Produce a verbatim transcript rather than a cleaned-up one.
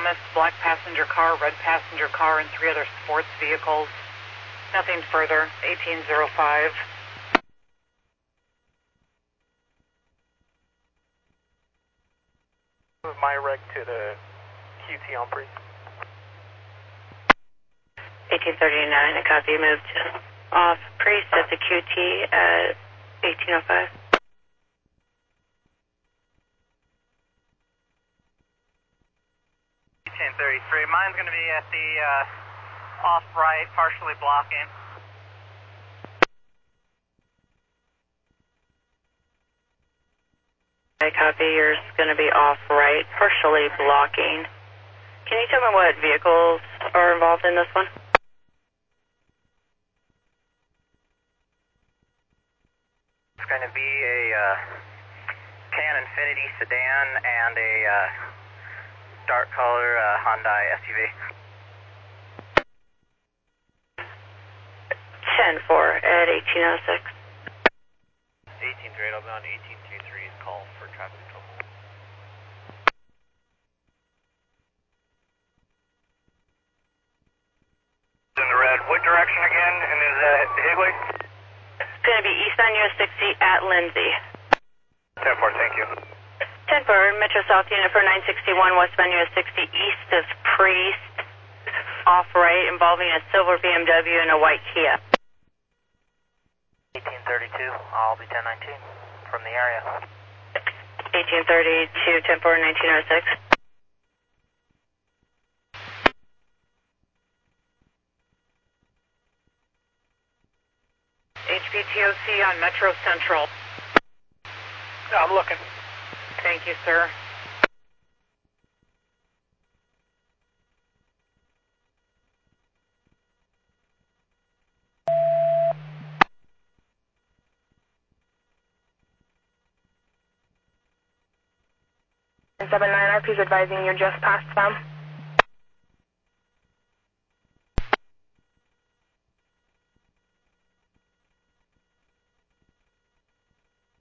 Thomas, black passenger car, red passenger car, and three other sports vehicles. Nothing further, eighteen oh five. Move my reg to the Q T on Priest. eighteen thirty-nine, a copy, moved off Priest at the Q T at eighteen oh five. eighteen thirty-three, mine's going to be at the uh, off right, partially blocking. I copy, yours going to be off right, partially blocking. Can you tell me what vehicles are involved in this one? It's going to be a uh, Tan Infiniti sedan and a uh, dark color uh, Hyundai S U V. ten four at eighteen oh six. eighteen three, I'll be on eighteen thirty-three's call for traffic control. In the red, what direction again? And is that Higley? It's going to be eastbound U S sixty at Lindsay. ten four, thank you. ten four, Metro South Unit for nine sixty-one, westbound U S sixty east of Priest, off right, involving a silver B M W and a white Kia. eighteen thirty-two, I'll be ten nineteen from the area. eighteen thirty-two, ten four, nineteen oh six. H P T O C on Metro Central. Yeah, I'm looking. Thank you, sir. seven nine R P is advising you're just past them.